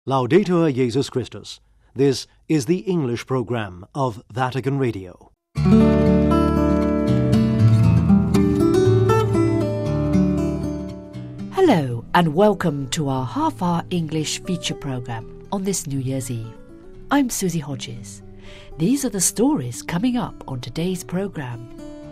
Laudetur Jesus Christus. This is the English program of Vatican Radio. Hello and welcome to our half-hour English feature program on this New Year's Eve. I'm Susie Hodges. These are the stories coming up on today's program.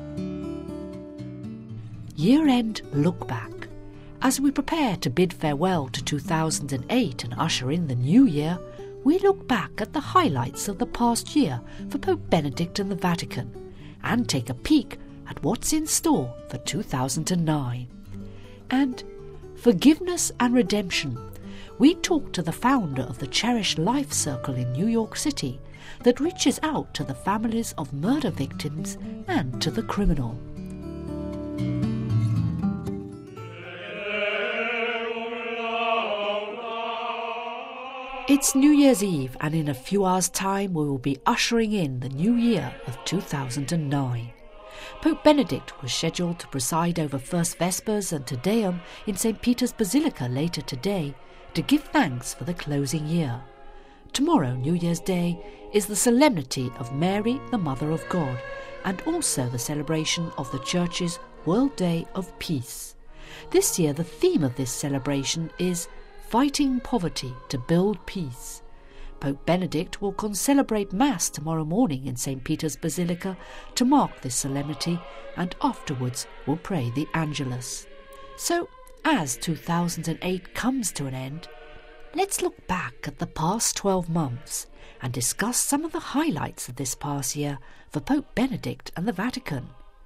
Year-end look back. As we prepare to bid farewell to 2008 and usher in the new year, we look back at the highlights of the past year for Pope Benedict and the Vatican and take a peek at what's in store for 2009. And forgiveness and redemption. We talk to the founder of the Cherished Life Circle in New York City that reaches out to the families of murder victims and to the criminal. It's New Year's Eve, and in a few hours' time we will be ushering in the new year of 2009. Pope Benedict was scheduled to preside over First Vespers and Te Deum in St. Peter's Basilica later today to give thanks for the closing year. Tomorrow, New Year's Day, is the solemnity of Mary, the Mother of God, and also the celebration of the Church's World Day of Peace. This year the theme of this celebration is Fighting Poverty to Build Peace. Pope Benedict will concelebrate Mass tomorrow morning in St. Peter's Basilica to mark this solemnity, and afterwards will pray the Angelus. So, as 2008 comes to an end, let's look back at the past 12 months and discuss some of the highlights of this past year for Pope Benedict and the Vatican.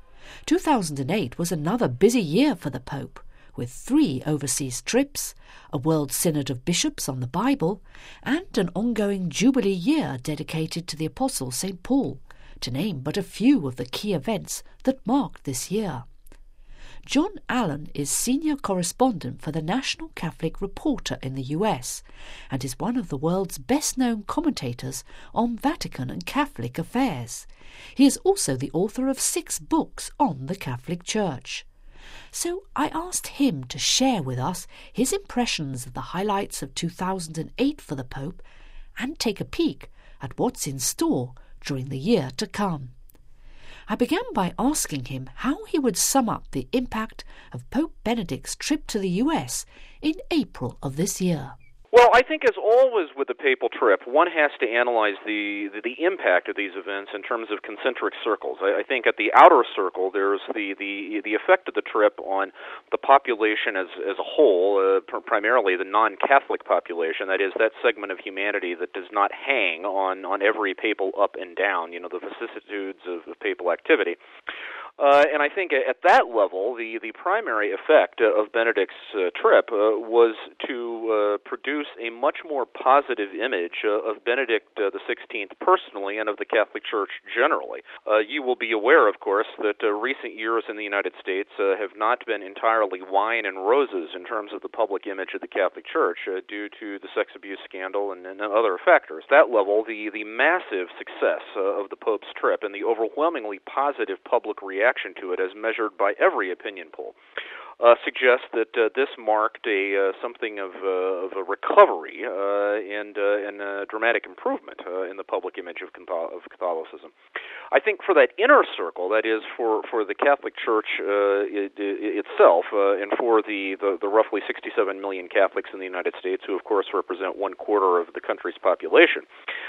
2008 was another busy year for the Pope, with 3 overseas trips, a World Synod of Bishops on the Bible, and an ongoing Jubilee year dedicated to the Apostle St. Paul, to name but a few of the key events that marked this year. John Allen is senior correspondent for the National Catholic Reporter in the US and is one of the world's best-known commentators on Vatican and Catholic affairs. He is also the author of 6 books on the Catholic Church. So I asked him to share with us his impressions of the highlights of 2008 for the Pope and take a peek at what's in store during the year to come. I began by asking him how he would sum up the impact of Pope Benedict's trip to the US in April of this year. Well, I think as always with the papal trip, one has to analyze the impact of these events in terms of concentric circles. I think at the outer circle, there's the effect of the trip on the population as a whole, primarily the non-Catholic population, that is, that segment of humanity that does not hang on every papal up and down, the vicissitudes of papal activity. And I think at that level, the primary effect of Benedict's trip was to produce a much more positive image of Benedict XVI personally and of the Catholic Church generally. You will be aware, of course, that recent years in the United States have not been entirely wine and roses in terms of the public image of the Catholic Church due to the sex abuse scandal and other factors. That level, the massive success of the Pope's trip and the overwhelmingly positive public reaction to it as measured by every opinion poll suggests that this marked something of a recovery and a dramatic improvement in the public image of Catholicism. I think for that inner circle, that is for the Catholic Church itself, and for the roughly 67 million Catholics in the United States, who of course represent 1/4 of the country's population,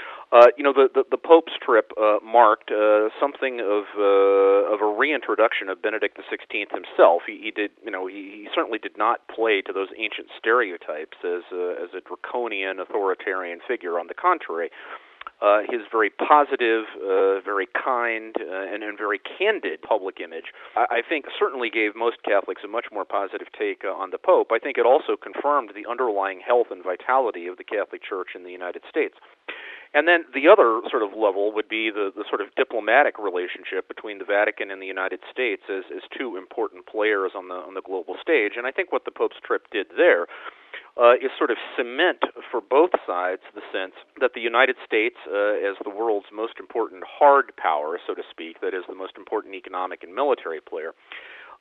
the Pope's trip marked something of a reintroduction of Benedict XVI himself. He certainly did not play to those ancient stereotypes as a draconian authoritarian figure. On the contrary, his very positive, very kind, and very candid public image, I think, certainly gave most Catholics a much more positive take on the Pope. I think it also confirmed the underlying health and vitality of the Catholic Church in the United States. And then the other sort of level would be the sort of diplomatic relationship between the Vatican and the United States as 2 important players on the global stage. And I think what the Pope's trip did there is sort of cement for both sides the sense that the United States, as the world's most important hard power, so to speak, that is the most important economic and military player,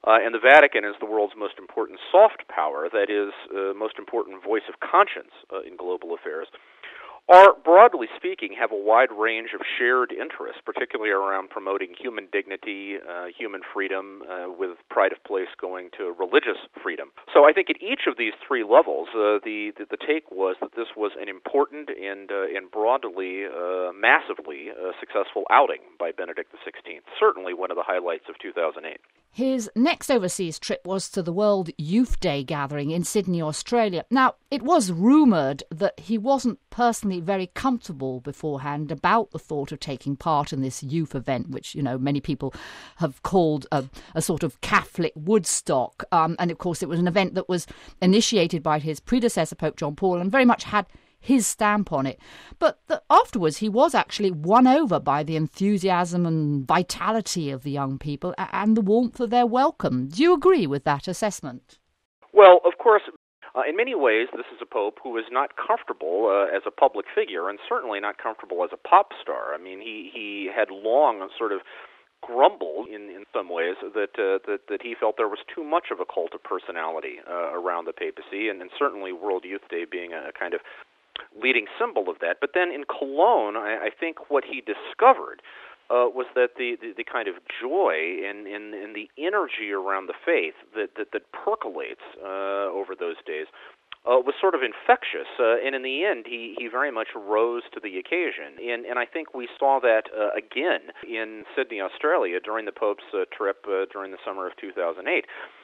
And the Vatican is the world's most important soft power, that is, most important voice of conscience in global affairs, are, broadly speaking, have a wide range of shared interests, particularly around promoting human dignity, human freedom, with pride of place going to religious freedom. So I think at each of these three levels, the take was that this was an important and broadly, massively successful outing by Benedict XVI. Certainly one of the highlights of 2008. His next overseas trip was to the World Youth Day gathering in Sydney, Australia. Now, it was rumoured that he wasn't personally very comfortable beforehand about the thought of taking part in this youth event, which, many people have called a sort of Catholic Woodstock. And, of course, it was an event that was initiated by his predecessor, Pope John Paul, and very much had his stamp on it. But afterwards, he was actually won over by the enthusiasm and vitality of the young people and the warmth of their welcome. Do you agree with that assessment? Well, of course, in many ways, this is a pope who is not comfortable as a public figure, and certainly not comfortable as a pop star. I mean, he had long sort of grumbled in some ways that he felt there was too much of a cult of personality around the papacy, and certainly World Youth Day being a kind of leading symbol of that. But then in Cologne, I think what he discovered was that the kind of joy and the energy around the faith that percolates over those days was sort of infectious, and in the end, he very much rose to the occasion. And I think we saw that again in Sydney, Australia, during the Pope's trip during the summer of 2008.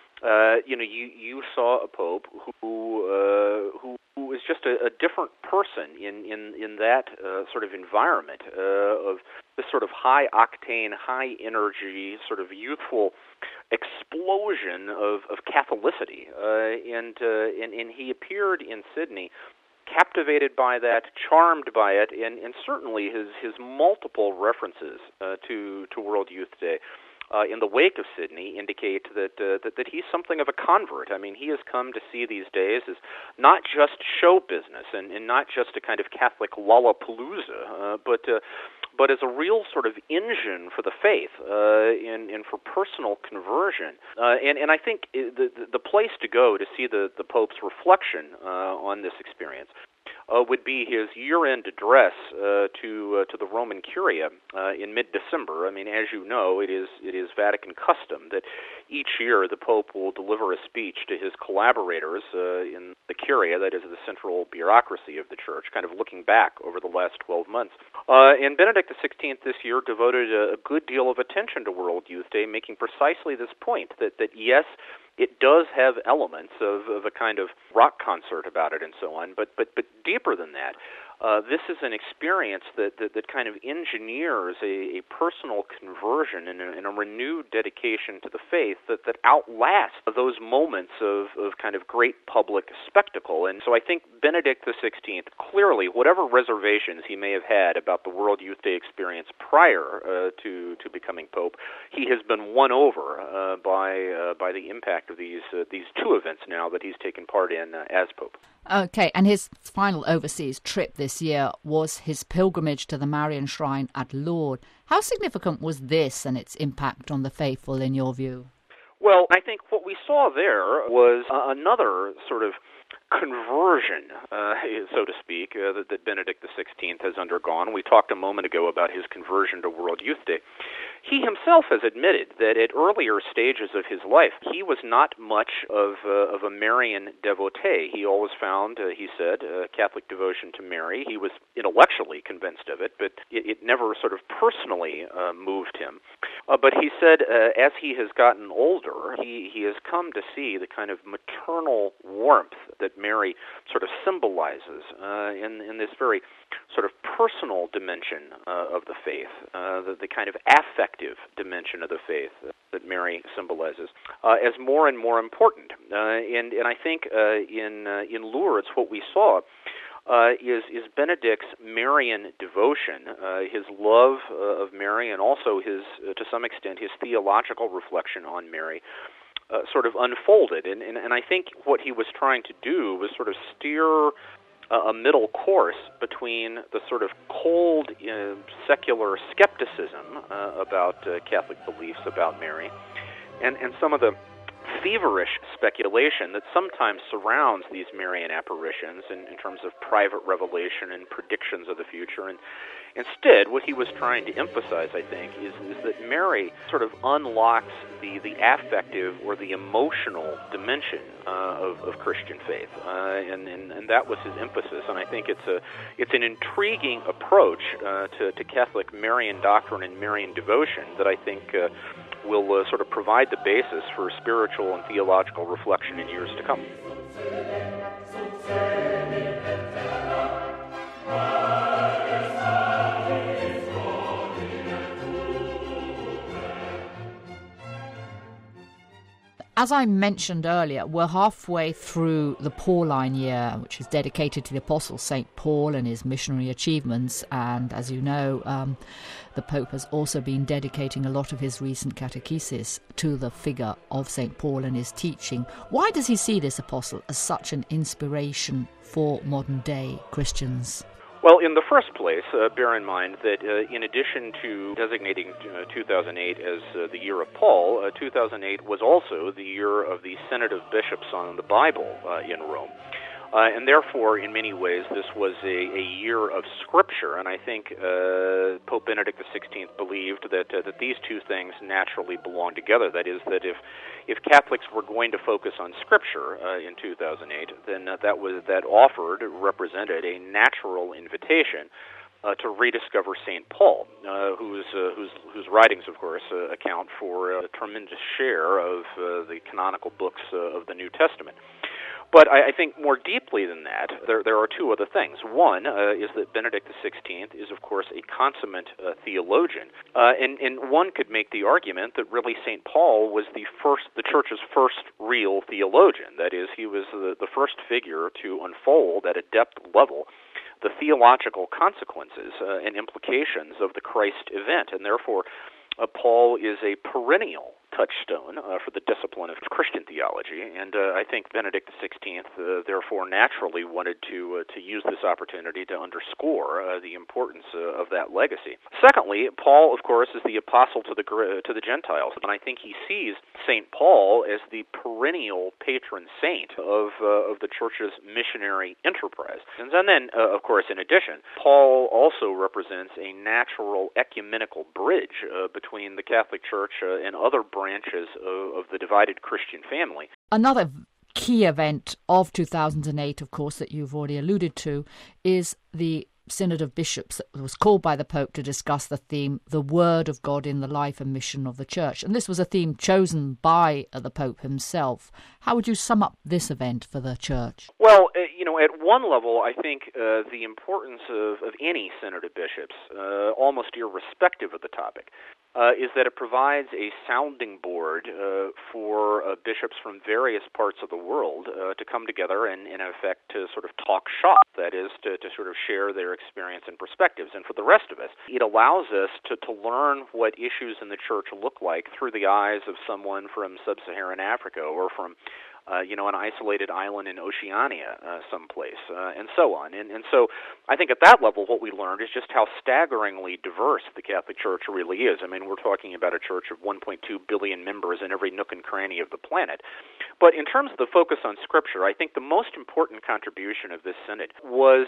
You saw a Pope who was just a different person in that sort of environment of this sort of high octane, high energy, sort of youthful explosion of Catholicity, and he appeared in Sydney, captivated by that, charmed by it, and certainly his multiple references to World Youth Day in the wake of Sydney indicate that he's something of a convert. I mean, he has come to see these days as not just show business and not just a kind of Catholic Lollapalooza, but as a real sort of engine for the faith and for personal conversion. And I think the place to go to see the Pope's reflection on this experience would be his year-end address to the Roman Curia in mid-December. I mean, as you know, it is Vatican custom that each year the Pope will deliver a speech to his collaborators in the Curia, that is the central bureaucracy of the Church, kind of looking back over the last 12 months. And Benedict XVI this year devoted a good deal of attention to World Youth Day, making precisely this point, that yes, it does have elements of a kind of rock concert about it and so on, but deeper than that, this is an experience that kind of engineers a personal conversion and a renewed dedication to the faith that outlasts those moments of kind of great public spectacle. And so I think Benedict XVI, clearly, whatever reservations he may have had about the World Youth Day experience prior to becoming Pope, he has been won over by the impact of these two events now that he's taken part in as Pope. Okay, and his final overseas trip this year was his pilgrimage to the Marian Shrine at Lourdes. How significant was this and its impact on the faithful, in your view? Well, I think what we saw there was another sort of conversion, so to speak, that Benedict XVI has undergone. We talked a moment ago about his conversion to World Youth Day. He himself has admitted that at earlier stages of his life, he was not much of a Marian devotee. He always found, he said, Catholic devotion to Mary. He was intellectually convinced of it, but it never sort of personally moved him. But he said, as he has gotten older, he has come to see the kind of maternal warmth that Mary sort of symbolizes in this very sort of personal dimension of the faith, the kind of affective dimension of the faith that Mary symbolizes, as more and more important. And I think in Lourdes, what we saw is Benedict's Marian devotion, his love of Mary, and also his, to some extent, his theological reflection on Mary, sort of unfolded. And I think what he was trying to do was sort of steer a middle course between the sort of cold secular skepticism about Catholic beliefs about Mary and some of the feverish speculation that sometimes surrounds these Marian apparitions in terms of private revelation and predictions of the future. And instead, what he was trying to emphasize, I think, is that Mary sort of unlocks the affective or the emotional dimension of Christian faith, and that was his emphasis. And I think it's an intriguing approach to Catholic Marian doctrine and Marian devotion that I think will sort of provide the basis for spiritual and theological reflection in years to come. As I mentioned earlier, we're halfway through the Pauline year, which is dedicated to the Apostle St. Paul and his missionary achievements. And as you know, the Pope has also been dedicating a lot of his recent catechesis to the figure of St. Paul and his teaching. Why does he see this apostle as such an inspiration for modern-day Christians? Well, in the first place, bear in mind that in addition to designating 2008 as the year of Paul, 2008 was also the year of the Synod of Bishops on the Bible in Rome. And therefore, in many ways, this was a year of Scripture, and I think Pope Benedict XVI believed that these two things naturally belong together. That is, that if Catholics were going to focus on Scripture in 2008, then that represented a natural invitation to rediscover St. Paul, whose writings, of course, account for a tremendous share of the canonical books of the New Testament. But I think more deeply than that, there are two other things. One is that Benedict XVI is, of course, a consummate theologian, and one could make the argument that really St. Paul was the Church's first real theologian. That is, he was the first figure to unfold at a depth level the theological consequences and implications of the Christ event, and therefore Paul is a perennial touchstone for the discipline of Christian theology, and I think Benedict XVI therefore naturally wanted to use this opportunity to underscore the importance of that legacy. Secondly, Paul, of course, is the apostle to the Gentiles, and I think he sees St. Paul as the perennial patron saint of the Church's missionary enterprise. And then, of course, in addition, Paul also represents a natural ecumenical bridge between the Catholic Church and other branches of the divided Christian family. Another key event of 2008, of course, that you've already alluded to, is the Synod of Bishops that was called by the Pope to discuss the theme, the Word of God in the Life and Mission of the Church. And this was a theme chosen by the Pope himself. How would you sum up this event for the Church? Well, at one level, I think the importance of any Synod of Bishops, almost irrespective of the topic, is that it provides a sounding board for bishops from various parts of the world to come together and, in effect, to sort of talk shop, that is, to sort of share their experience and perspectives. And for the rest of us, it allows us to learn what issues in the Church look like through the eyes of someone from sub-Saharan Africa or from an isolated island in Oceania someplace, and so on. And so I think at that level what we learned is just how staggeringly diverse the Catholic Church really is. I mean, we're talking about a church of 1.2 billion members in every nook and cranny of the planet. But in terms of the focus on Scripture, I think the most important contribution of this Synod was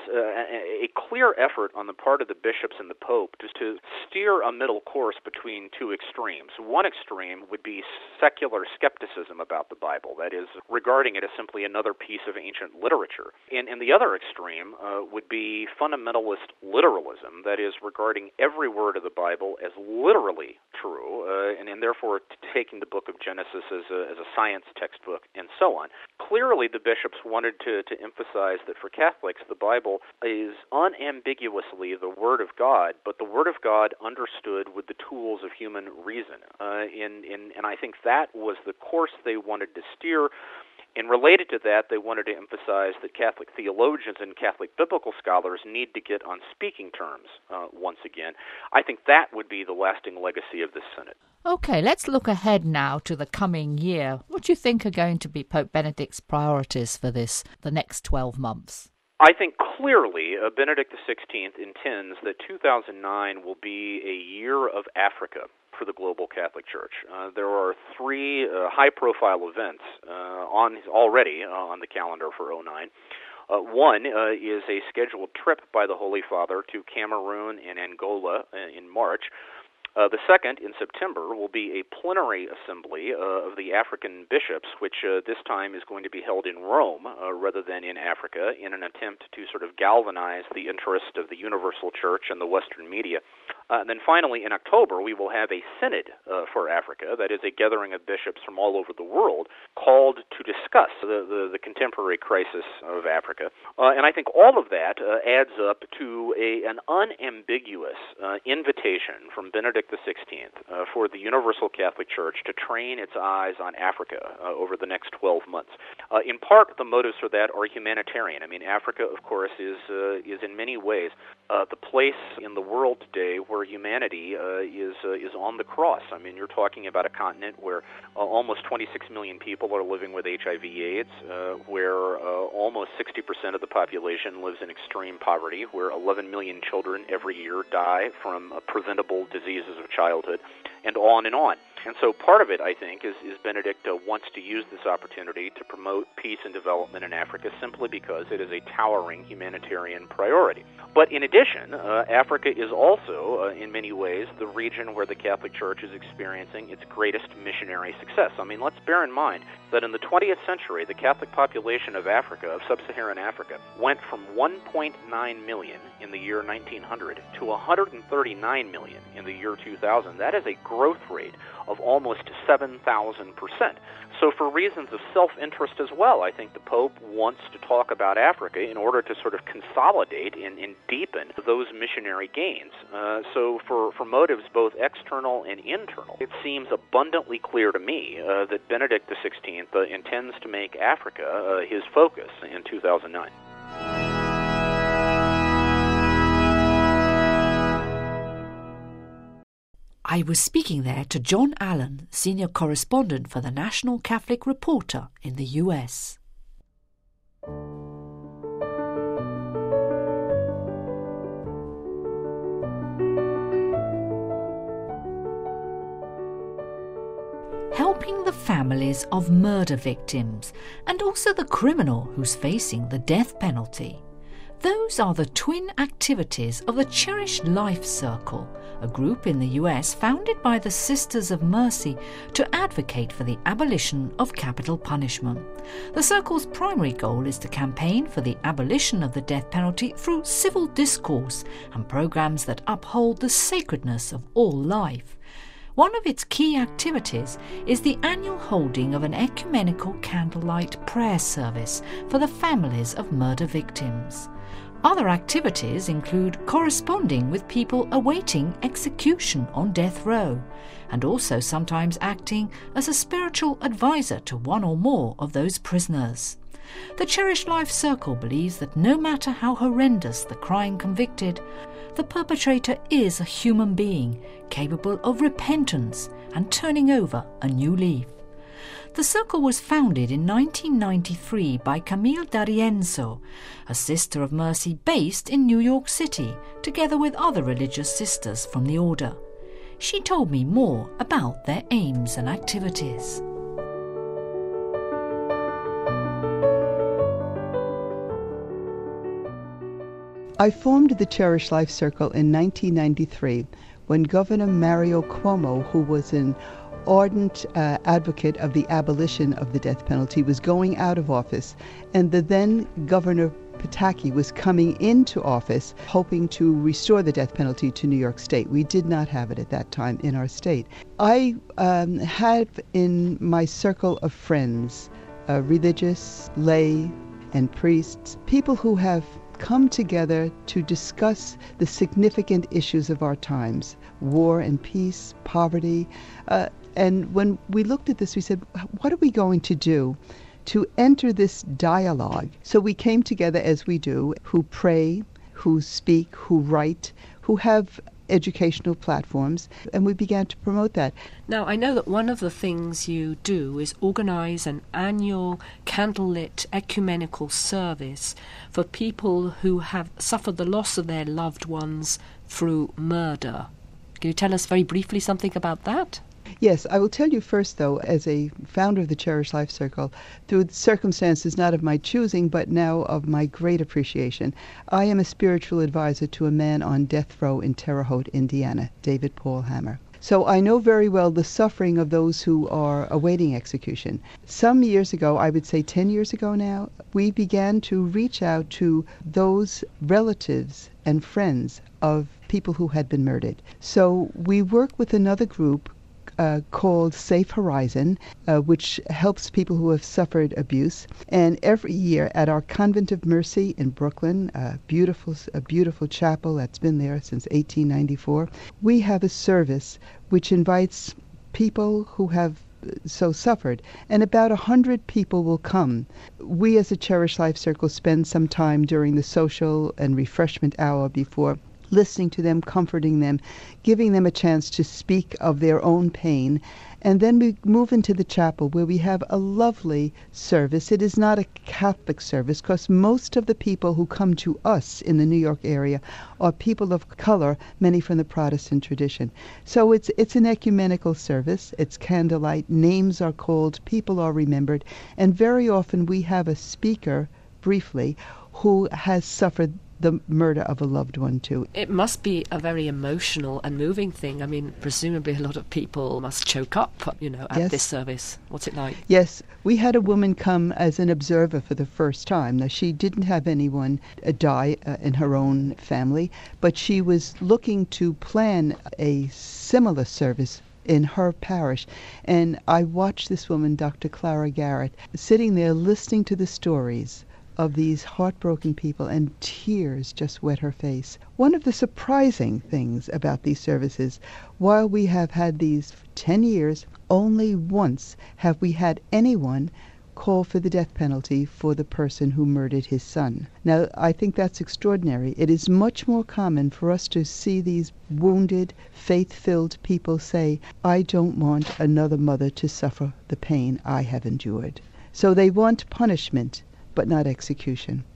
a clear effort on the part of the bishops and the Pope to steer a middle course between two extremes. One extreme would be secular skepticism about the Bible, that is, regarding it as simply another piece of ancient literature. And the other extreme would be fundamentalist literalism, that is, regarding every word of the Bible as literally true, and therefore taking the book of Genesis as a science textbook, and so on. Clearly, the bishops wanted to emphasize that for Catholics, the Bible is unambiguously the Word of God, but the Word of God understood with the tools of human reason. And I think that was the course they wanted to steer. And related to that, they wanted to emphasize that Catholic theologians and Catholic biblical scholars need to get on speaking terms once again. I think that would be the lasting legacy of this Synod. Okay, let's look ahead now to the coming year. What do you think are going to be Pope Benedict's priorities for the next 12 months? I think clearly Benedict XVI intends that 2009 will be a year of Africa for the global Catholic Church. There are three high-profile events already on the calendar for 2009. One is a scheduled trip by the Holy Father to Cameroon and Angola in March. The second, in September, will be a plenary assembly of the African bishops, which this time is going to be held in Rome rather than in Africa, in an attempt to sort of galvanize the interest of the universal church and the Western media. And then finally, in October, we will have a synod for Africa, that is a gathering of bishops from all over the world, called to discuss the contemporary crisis of Africa. And I think all of that adds up to an unambiguous invitation from Benedict XVI for the Universal Catholic Church to train its eyes on Africa over the next 12 months. In part, the motives for that are humanitarian. I mean, Africa, of course, is in many ways the place in the world today where humanity is on the cross. I mean, you're talking about a continent where almost 26 million people are living with HIV/AIDS, where almost 60% of the population lives in extreme poverty, where 11 million children every year die from preventable diseases of childhood, and on and on. And so part of it, I think, is Benedict wants to use this opportunity to promote peace and development in Africa simply because it is a towering humanitarian priority. But in addition, Africa is also, in many ways, the region where the Catholic Church is experiencing its greatest missionary success. I mean, let's bear in mind that in the 20th century, the Catholic population of Africa, of sub-Saharan Africa, went from 1.9 million in the year 1900 to 139 million in the year 2000. That is a growth rate of almost 7,000%. So for reasons of self-interest as well, I think the Pope wants to talk about Africa in order to sort of consolidate and deepen those missionary gains. So for motives both external and internal, it seems abundantly clear to me that Benedict XVI intends to make Africa his focus in 2009. I was speaking there to John Allen, senior correspondent for the National Catholic Reporter in the US. Helping the families of murder victims and also the criminal who's facing the death penalty. Those are the twin activities of the Cherished Life Circle, a group in the US founded by the Sisters of Mercy to advocate for the abolition of capital punishment. The Circle's primary goal is to campaign for the abolition of the death penalty through civil discourse and programs that uphold the sacredness of all life. One of its key activities is the annual holding of an ecumenical candlelight prayer service for the families of murder victims. Other activities include corresponding with people awaiting execution on death row, and also sometimes acting as a spiritual advisor to one or more of those prisoners. The Cherished Life Circle believes that no matter how horrendous the crime convicted, the perpetrator is a human being capable of repentance and turning over a new leaf. The Circle was founded in 1993 by Camille D'Arienzo, a Sister of Mercy based in New York City, together with other religious sisters from the order. She told me more about their aims and activities. I formed the Cherished Life Circle in 1993 when Governor Mario Cuomo, who was an ardent advocate of the abolition of the death penalty, was going out of office, and the then Governor Pataki was coming into office hoping to restore the death penalty to New York State. We did not have it at that time in our state. I had in my circle of friends, religious, lay, and priests, people who have come together to discuss the significant issues of our times, war and peace, poverty. And when we looked at this, we said, what are we going to do to enter this dialogue? So we came together as we do, who pray, who speak, who write, who have educational platforms, and we began to promote that. Now, I know that one of the things you do is organise an annual candlelit ecumenical service for people who have suffered the loss of their loved ones through murder. Can you tell us very briefly something about that? Yes, I will tell you first, though, as a founder of the Cherished Life Circle, through circumstances not of my choosing, but now of my great appreciation, I am a spiritual advisor to a man on death row in Terre Haute, Indiana, David Paul Hammer. So I know very well the suffering of those who are awaiting execution. Some years ago, I would say 10 years ago now, we began to reach out to those relatives and friends of people who had been murdered. So we work with another group called Safe Horizon, which helps people who have suffered abuse. And every year at our Convent of Mercy in Brooklyn, a beautiful chapel that's been there since 1894, we have a service which invites people who have so suffered, and about 100 people will come. We as a Cherished Life Circle spend some time during the social and refreshment hour before, listening to them, comforting them, giving them a chance to speak of their own pain. And then we move into the chapel where we have a lovely service. It is not a Catholic service because most of the people who come to us in the New York area are people of color, many from the Protestant tradition. So it's an ecumenical service. It's candlelight. Names are called. People are remembered. And very often we have a speaker, briefly, who has suffered the murder of a loved one too. It must be a very emotional and moving thing. I mean, presumably a lot of people must choke up, at Yes. this service. What's it like? Yes, we had a woman come as an observer for the first time. Now, she didn't have anyone die in her own family, but she was looking to plan a similar service in her parish. And I watched this woman, Dr. Clara Garrett, sitting there listening to the stories of these heartbroken people, and tears just wet her face. One of the surprising things about these services, while we have had these for 10 years, only once have we had anyone call for the death penalty for the person who murdered his son. Now, I think that's extraordinary. It is much more common for us to see these wounded, faith-filled people say, I don't want another mother to suffer the pain I have endured. So they want punishment, but not execution.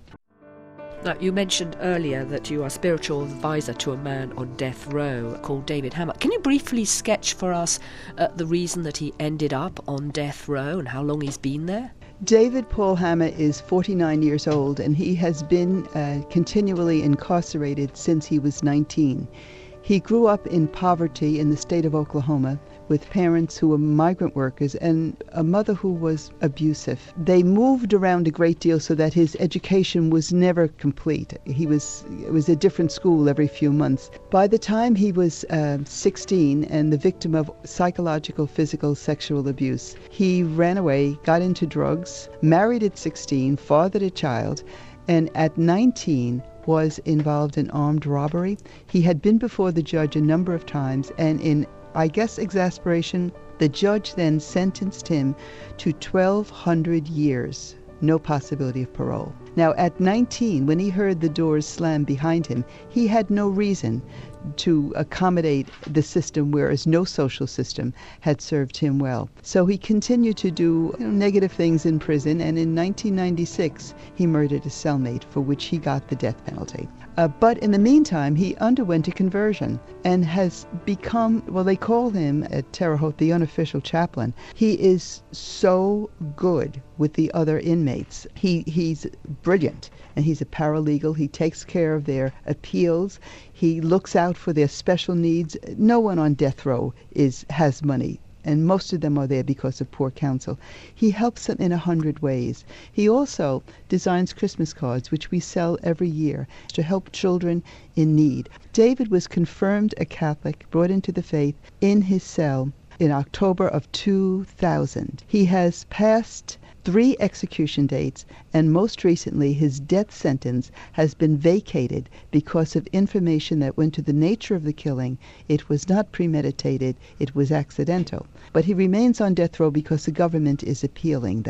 Now, you mentioned earlier that you are spiritual advisor to a man on death row called David Hammer. Can you briefly sketch for us the reason that he ended up on death row and how long he's been there? David Paul Hammer is 49 years old, and he has been continually incarcerated since he was 19. He grew up in poverty in the state of Oklahoma with parents who were migrant workers and a mother who was abusive. They moved around a great deal so that his education was never complete. It was a different school every few months. By the time he was 16 and the victim of psychological, physical, sexual abuse, he ran away, got into drugs, married at 16, fathered a child, and at 19 was involved in armed robbery. He had been before the judge a number of times, and in, I guess, exasperation, the judge then sentenced him to 1,200 years, no possibility of parole. Now, at 19, when he heard the doors slam behind him, he had no reason to accommodate the system, whereas no social system had served him well. So he continued to do negative things in prison, and in 1996 he murdered a cellmate, for which he got the death penalty. But in the meantime, he underwent a conversion and has become, well, they call him at Terre Haute the unofficial chaplain. He is so good with the other inmates. He's brilliant, and he's a paralegal. He takes care of their appeals. He looks out for their special needs. No one on death row has money, and most of them are there because of poor counsel. He helps them in 100 ways. He also designs Christmas cards, which we sell every year to help children in need. David was confirmed a Catholic, brought into the faith in his cell in October of 2000. He has passed 3 execution dates, and most recently his death sentence has been vacated because of information that went to the nature of the killing. It was not premeditated, it was accidental. But he remains on death row because the government is appealing that.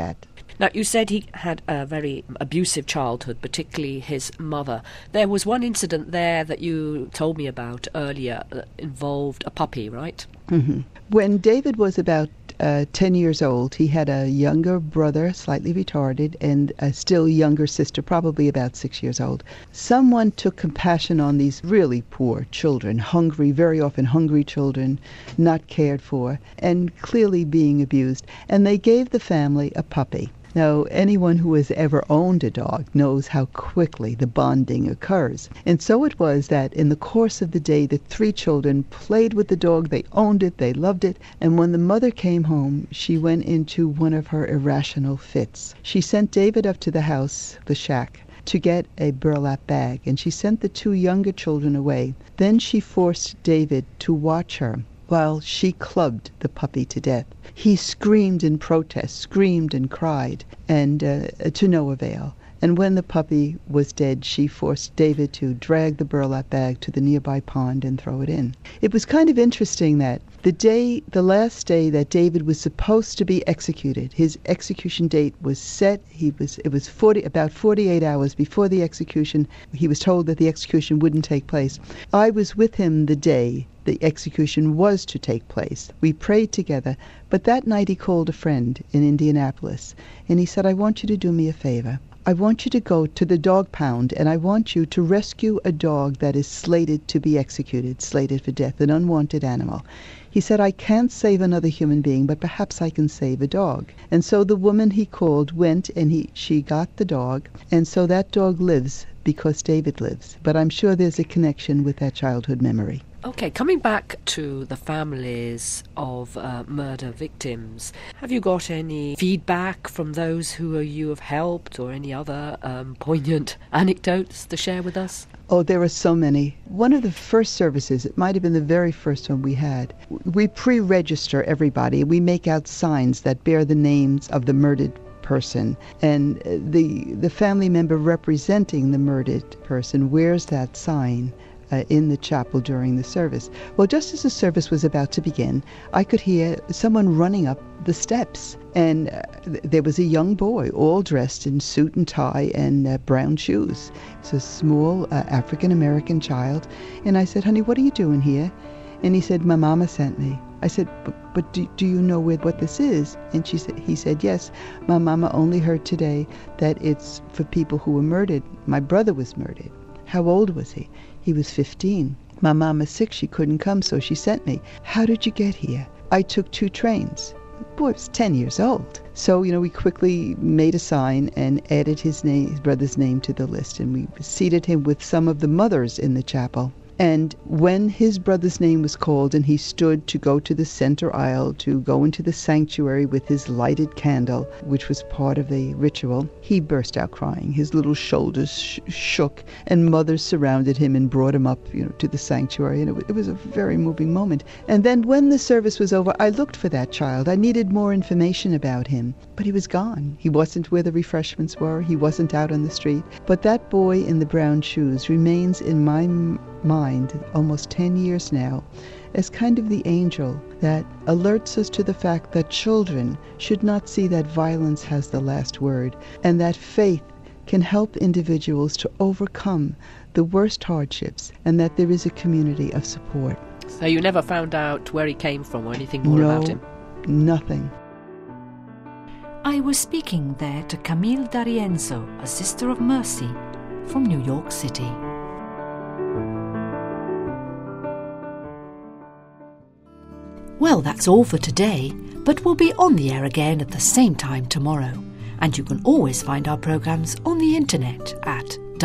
Now, you said he had a very abusive childhood, particularly his mother. There was one incident there that you told me about earlier that involved a puppy, right? Mm-hmm. When David was about 10 years old, he had a younger brother, slightly retarded, and a still younger sister, probably about 6 years old. Someone took compassion on these really poor children, hungry, very often hungry children, not cared for, and clearly being abused, and they gave the family a puppy. Now, anyone who has ever owned a dog knows how quickly the bonding occurs. And so it was that in the course of the day, the three children played with the dog. They owned it. They loved it. And when the mother came home, she went into one of her irrational fits. She sent David up to the house, the shack, to get a burlap bag. And she sent the two younger children away. Then she forced David to watch her while she clubbed the puppy to death. He screamed in protest, screamed and cried, and to no avail. And when the puppy was dead, she forced David to drag the burlap bag to the nearby pond and throw it in. It was kind of interesting that the last day that David was supposed to be executed, his execution date was set. It was about 48 hours before the execution. He was told that the execution wouldn't take place. I was with him the day the execution was to take place. We prayed together, but that night he called a friend in Indianapolis, and he said, I want you to do me a favor. I want you to go to the dog pound, and I want you to rescue a dog that is slated to be executed, slated for death, an unwanted animal. He said, I can't save another human being, but perhaps I can save a dog. And so the woman he called went, and she got the dog, and so that dog lives because David lives. But I'm sure there's a connection with that childhood memory. Okay, coming back to the families of murder victims, have you got any feedback from those who you have helped, or any other poignant anecdotes to share with us? Oh, there are so many. One of the first services, it might have been the very first one we had, we pre-register everybody. We make out signs that bear the names of the murdered person, and the family member representing the murdered person wears that sign in the chapel during the service. Well, just as the service was about to begin, I could hear someone running up the steps, and there was a young boy all dressed in suit and tie and brown shoes. It's a small African-American child, and I said, honey, what are you doing here? And he said, my mama sent me. I said, but do you know what this is? And he said, yes, my mama only heard today that it's for people who were murdered. My brother was murdered. How old was he? He was 15. My mama's sick. She couldn't come, so she sent me. How did you get here? I took 2 trains. The boy was 10 years old. So, we quickly made a sign and added his brother's name to the list. And we seated him with some of the mothers in the chapel. And when his brother's name was called and he stood to go to the center aisle, to go into the sanctuary with his lighted candle, which was part of the ritual, he burst out crying. His little shoulders shook, and mothers surrounded him and brought him up, to the sanctuary. And it was a very moving moment. And then when the service was over, I looked for that child. I needed more information about him, but he was gone. He wasn't where the refreshments were. He wasn't out on the street. But that boy in the brown shoes remains in my mind almost 10 years now as kind of the angel that alerts us to the fact that children should not see that violence has the last word, and that faith can help individuals to overcome the worst hardships, and that there is a community of support. So you never found out where he came from or anything more about him? Nothing. I was speaking there to Camille D'Arienzo, a Sister of Mercy from New York City. Well, that's all for today, but we'll be on the air again at the same time tomorrow. And you can always find our programmes on the internet at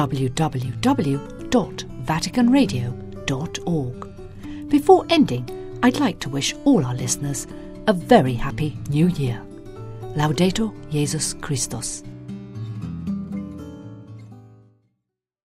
www.vaticanradio.org. Before ending, I'd like to wish all our listeners a very happy New Year. Laudetur Jesus Christus.